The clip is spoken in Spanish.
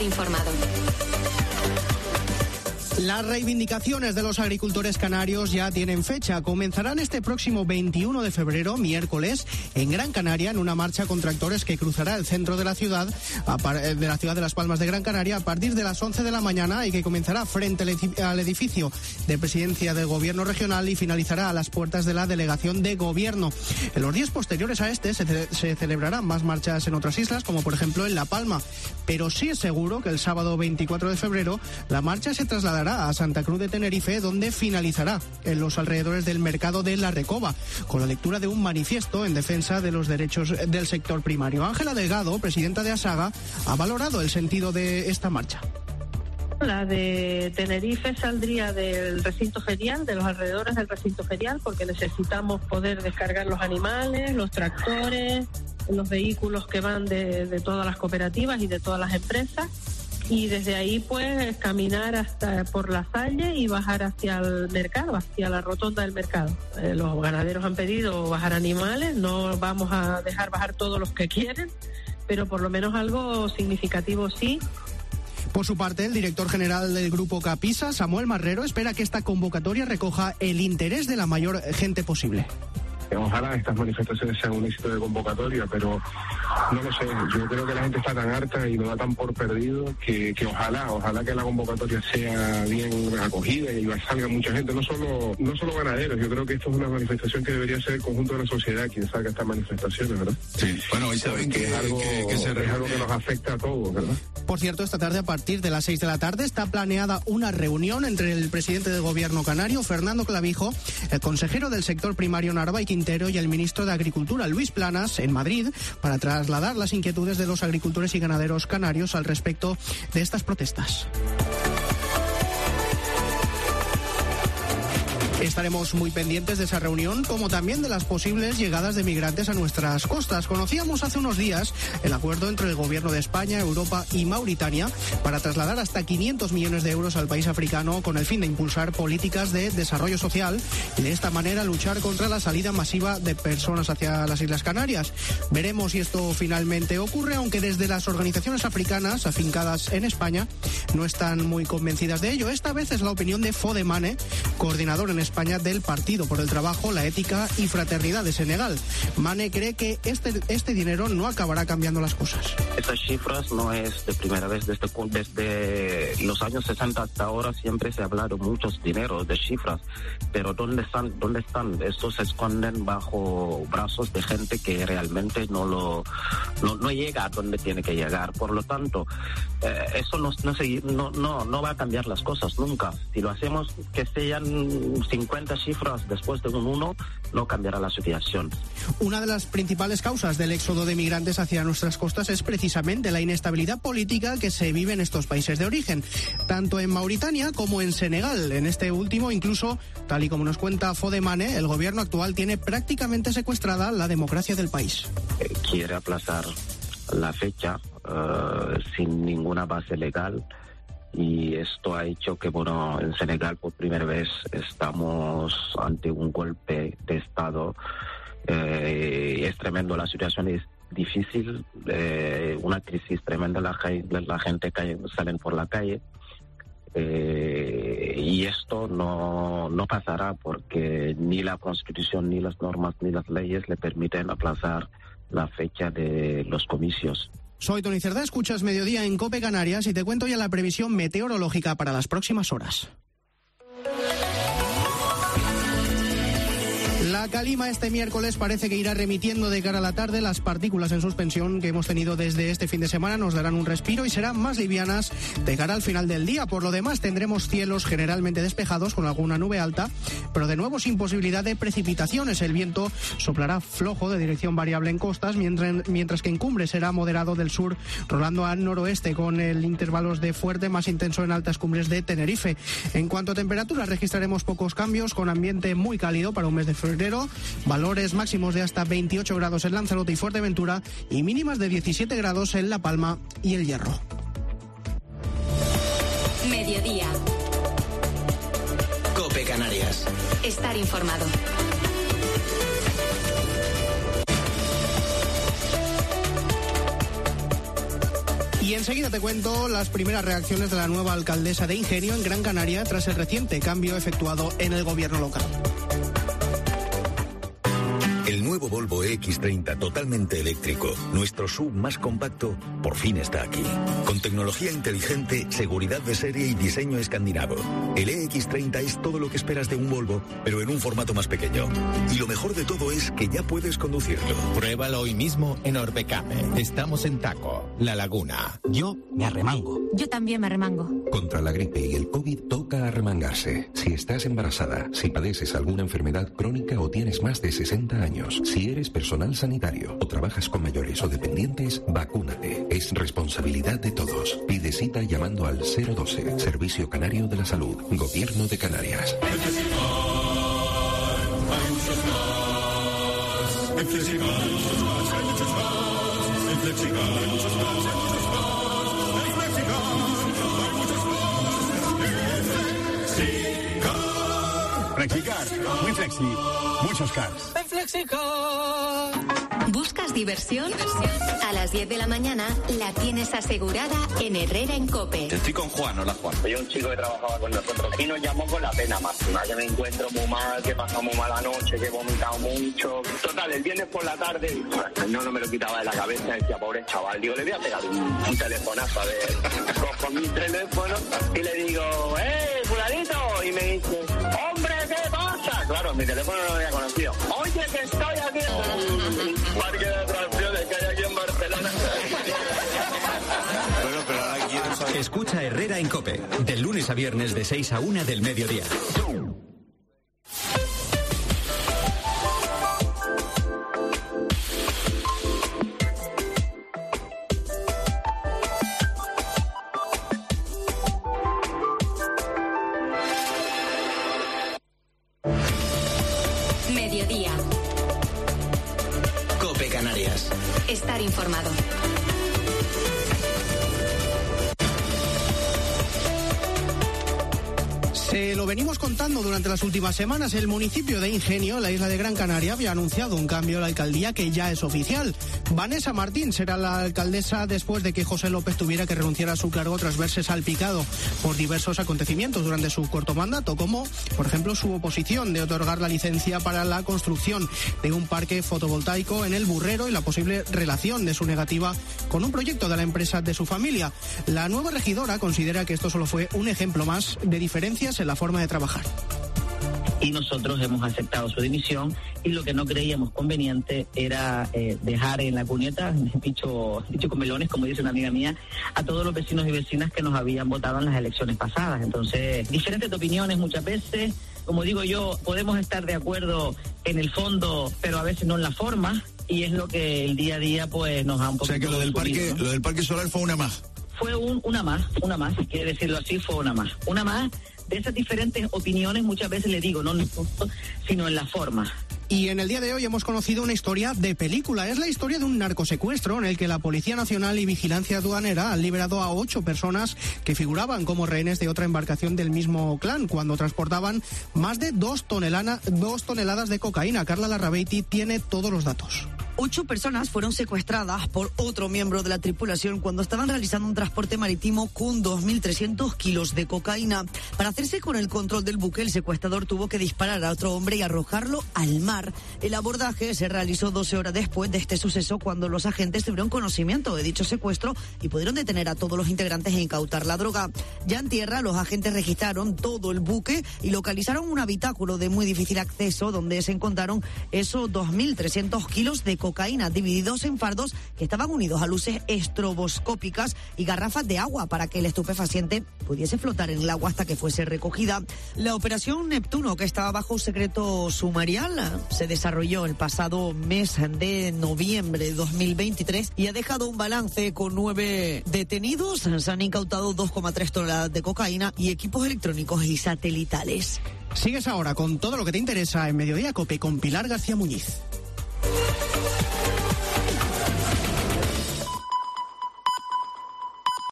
informado. Las reivindicaciones de los agricultores canarios ya tienen fecha. Comenzarán este próximo 21 de febrero, miércoles, en Gran Canaria, en una marcha con tractores que cruzará el centro de la ciudad de Las Palmas de Gran Canaria a partir de las 11 de la mañana y que comenzará frente al edificio de Presidencia del Gobierno Regional y finalizará a las puertas de la Delegación de Gobierno. En los días posteriores a este se celebrarán más marchas en otras islas, como por ejemplo en La Palma. Pero sí es seguro que el sábado 24 de febrero la marcha se trasladará a Santa Cruz de Tenerife, donde finalizará en los alrededores del mercado de La Recoba, con la lectura de un manifiesto en defensa de los derechos del sector primario. Ángela Delgado, presidenta de ASAGA, ha valorado el sentido de esta marcha. La de Tenerife saldría del recinto ferial, de los alrededores del recinto ferial, porque necesitamos poder descargar los animales, los tractores, los vehículos que van de todas las cooperativas y de todas las empresas. Y desde ahí pues caminar hasta por la Salle y bajar hacia el mercado, hacia la rotonda del mercado. Los ganaderos han pedido bajar animales, no vamos a dejar bajar todos los que quieren, pero por lo menos algo significativo sí. Por su parte, el director general del Grupo Capisa, Samuel Marrero, espera que esta convocatoria recoja el interés de la mayor gente posible. Ojalá estas manifestaciones sean un éxito de convocatoria, pero no lo sé. Yo creo que la gente está tan harta y lo da tan por perdido que ojalá que la convocatoria sea bien acogida y salga mucha gente, no solo ganaderos. Yo creo que esto es una manifestación que debería ser el conjunto de la sociedad quien salga a estas manifestaciones, ¿verdad? Sí, bueno, hoy saben que es algo que nos afecta a todos, ¿verdad? Por cierto, esta tarde a partir de las 6 de la tarde está planeada una reunión entre el presidente del Gobierno canario, Fernando Clavijo, el consejero del sector primario Narváez Quintero y el ministro de Agricultura, Luis Planas, en Madrid, para trasladar las inquietudes de los agricultores y ganaderos canarios al respecto de estas protestas. Estaremos muy pendientes de esa reunión, como también de las posibles llegadas de migrantes a nuestras costas. Conocíamos hace unos días el acuerdo entre el Gobierno de España, Europa y Mauritania para trasladar hasta 500 millones de euros al país africano con el fin de impulsar políticas de desarrollo social y de esta manera luchar contra la salida masiva de personas hacia las Islas Canarias. Veremos si esto finalmente ocurre, aunque desde las organizaciones africanas afincadas en España no están muy convencidas de ello. Esta vez es la opinión de Fodemane, coordinador en España del Partido por el Trabajo, la Ética y Fraternidad de Senegal. Mane cree que este dinero no acabará cambiando las cosas. Estas cifras no es de primera vez, desde los años 60 hasta ahora siempre se ha hablado muchos dineros de cifras, pero ¿dónde están? Estos se esconden bajo brazos de gente que realmente no llega a donde tiene que llegar. Por lo tanto, eso no va a cambiar las cosas nunca. Si lo hacemos que sean 50 cifras después de un 1, no cambiará la situación. Una de las principales causas del éxodo de migrantes hacia nuestras costas es precisamente la inestabilidad política que se vive en estos países de origen, tanto en Mauritania como en Senegal. En este último, incluso, tal y como nos cuenta Fodemane, el gobierno actual tiene prácticamente secuestrada la democracia del país. Quiere aplazar la fecha sin ninguna base legal. Y esto ha hecho que, en Senegal por primera vez estamos ante un golpe de Estado. Es tremendo, la situación es difícil, una crisis tremenda, la gente salen por la calle. Y esto no pasará porque ni la Constitución, ni las normas, ni las leyes le permiten aplazar la fecha de los comicios. Soy Tony Cerdá, escuchas Mediodía en COPE Canarias y te cuento ya la previsión meteorológica para las próximas horas. La calima este miércoles parece que irá remitiendo de cara a la tarde. Las partículas en suspensión que hemos tenido desde este fin de semana nos darán un respiro y serán más livianas de cara al final del día. Por lo demás, tendremos cielos generalmente despejados con alguna nube alta, pero de nuevo sin posibilidad de precipitaciones. El viento soplará flojo de dirección variable en costas, mientras que en cumbres será moderado del sur, rolando al noroeste con el intervalos de fuerte más intenso en altas cumbres de Tenerife. En cuanto a temperaturas, registraremos pocos cambios, con ambiente muy cálido para un mes de febrero, valores máximos de hasta 28 grados en Lanzarote y Fuerteventura y mínimas de 17 grados en La Palma y El Hierro. Mediodía. COPE Canarias. Estar informado. Y enseguida te cuento las primeras reacciones de la nueva alcaldesa de Ingenio en Gran Canaria tras el reciente cambio efectuado en el gobierno local. El nuevo Volvo EX30 totalmente eléctrico, nuestro SUV más compacto, por fin está aquí. Con tecnología inteligente, seguridad de serie y diseño escandinavo. El EX30 es todo lo que esperas de un Volvo, pero en un formato más pequeño. Y lo mejor de todo es que ya puedes conducirlo. Pruébalo hoy mismo en Orbecame. Estamos en Taco, La Laguna. Yo me arremango. Yo también me arremango. Contra la gripe y el COVID toca arremangarse. Si estás embarazada, si padeces alguna enfermedad crónica o tienes más de 60 años, si eres personal sanitario o trabajas con mayores o dependientes, vacúnate. Es responsabilidad de todos. Pide cita llamando al 012, Servicio Canario de la Salud, Gobierno de Canarias. Flexicar, muy flexi, muchos cars. ¿Buscas diversión? A las 10 de la mañana la tienes asegurada en Herrera en COPE. Estoy con Juan, hola Juan. Hay un chico que trabajaba con nosotros y nos llamó con la pena máxima, que me encuentro muy mal, que pasamos muy mala noche, que he vomitado mucho. Total, el viernes por la tarde, no me lo quitaba de la cabeza, decía, pobre chaval, digo, le voy a pegar un telefonazo, a ver, cojo mi teléfono y le digo, fulanito, y me dice, hombre, ¿qué pasa? Claro, mi teléfono no lo había conocido. Oye, que estoy aquí en un parque de atracciones que hay aquí en Barcelona. Bueno, pero ahora quiero saber. Escucha Herrera en COPE, de lunes a viernes de 6 a 1 del mediodía. Mediodía. COPE Canarias. Estar informado. Se lo venimos contando durante las últimas semanas. El municipio de Ingenio, la isla de Gran Canaria, había anunciado un cambio a la alcaldía que ya es oficial. Vanessa Martín será la alcaldesa después de que José López tuviera que renunciar a su cargo tras verse salpicado por diversos acontecimientos durante su corto mandato, como, por ejemplo, su oposición de otorgar la licencia para la construcción de un parque fotovoltaico en El Burrero y la posible relación de su negativa con un proyecto de la empresa de su familia. La nueva regidora considera que esto solo fue un ejemplo más de diferencias en la forma de trabajar. Y nosotros hemos aceptado su dimisión y lo que no creíamos conveniente era dejar en la cuneta, dicho con melones, como dice una amiga mía, a todos los vecinos y vecinas que nos habían votado en las elecciones pasadas. Entonces, diferentes opiniones muchas veces, como digo yo, podemos estar de acuerdo en el fondo, pero a veces no en la forma, y es lo que el día a día pues nos ha un poco... O sea que lo del parque solar fue una más. Fue una más, quiere decirlo así, fue una más. Una más de esas diferentes opiniones, muchas veces le digo, no en el fondo, sino en la forma. Y en el día de hoy hemos conocido una historia de película. Es la historia de un narcosecuestro en el que la Policía Nacional y Vigilancia Aduanera han liberado a 8 personas que figuraban como rehenes de otra embarcación del mismo clan cuando transportaban más de 2 toneladas de cocaína. Carla Larrabeiti tiene todos los datos. 8 personas fueron secuestradas por otro miembro de la tripulación cuando estaban realizando un transporte marítimo con 2.300 kilos de cocaína. Para hacerse con el control del buque, el secuestrador tuvo que disparar a otro hombre y arrojarlo al mar. El abordaje se realizó 12 horas después de este suceso, cuando los agentes tuvieron conocimiento de dicho secuestro y pudieron detener a todos los integrantes e incautar la droga. Ya en tierra, los agentes registraron todo el buque y localizaron un habitáculo de muy difícil acceso donde se encontraron esos 2.300 kilos de cocaína divididos en fardos que estaban unidos a luces estroboscópicas y garrafas de agua para que el estupefaciente pudiese flotar en el agua hasta que fuese recogida. La operación Neptuno, que estaba bajo secreto sumarial, se desarrolló el pasado mes de noviembre de 2023 y ha dejado un balance con 9 detenidos. Se han incautado 2,3 toneladas de cocaína y equipos electrónicos y satelitales. Sigues ahora con todo lo que te interesa en Mediodía COPE con Pilar García Muñiz.